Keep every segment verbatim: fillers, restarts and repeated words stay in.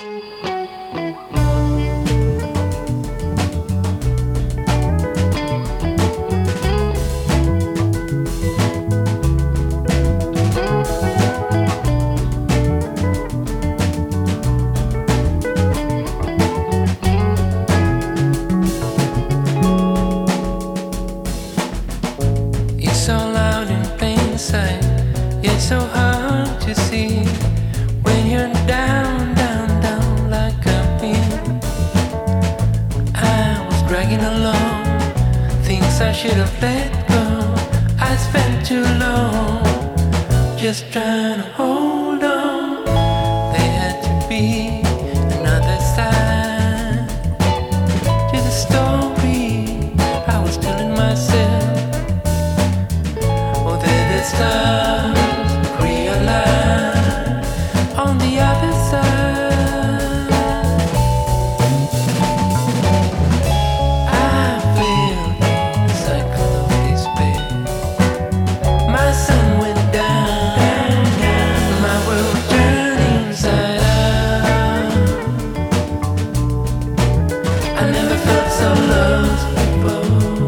So loud in plain sight, yet so hard to see when you're down, down, down like I've been. I was dragging along things I should have let go. I spent too long just trying to hold on. There had to be another side to the story I was telling myself. Stars realign on the other side. I feel the cycle of despair. My sun went down, my world turned inside out. I never felt so lost before,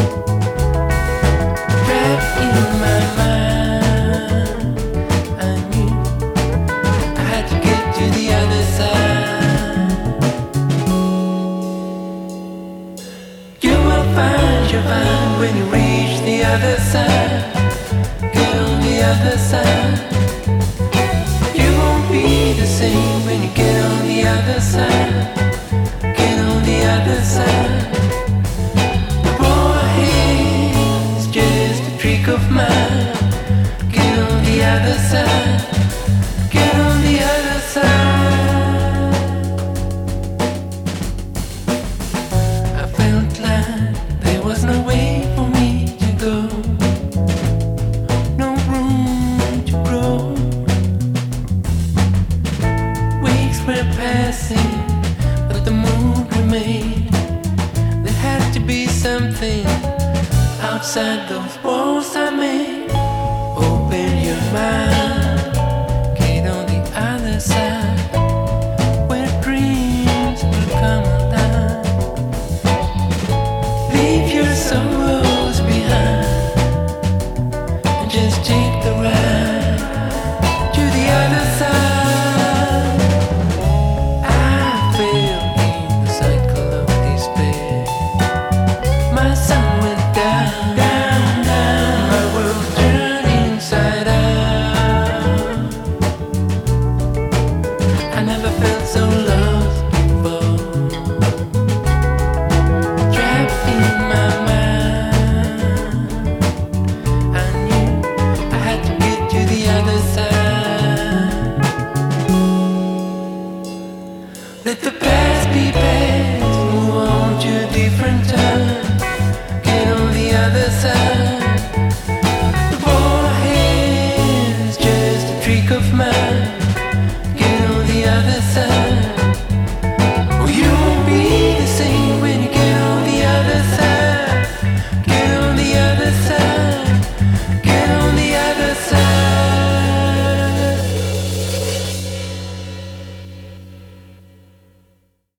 trapped in my mind. When you reach the other side, get on the other side. You won't be the same when you get on the other side. Get on the other side. The road ahead is just a trick of mine. Get on the other side. Get on the other side. I felt like there was no way for me to go, no room to grow. Weeks were passing, but the mood remained. There had to be something outside those walls I made. Open your mind, get on the other side, where dreams will come alive. Leave your sorrows behind and just take the ride to the other side. I fell in the cycle of despair. My sun went down, down, down. My world turned inside out. I never felt so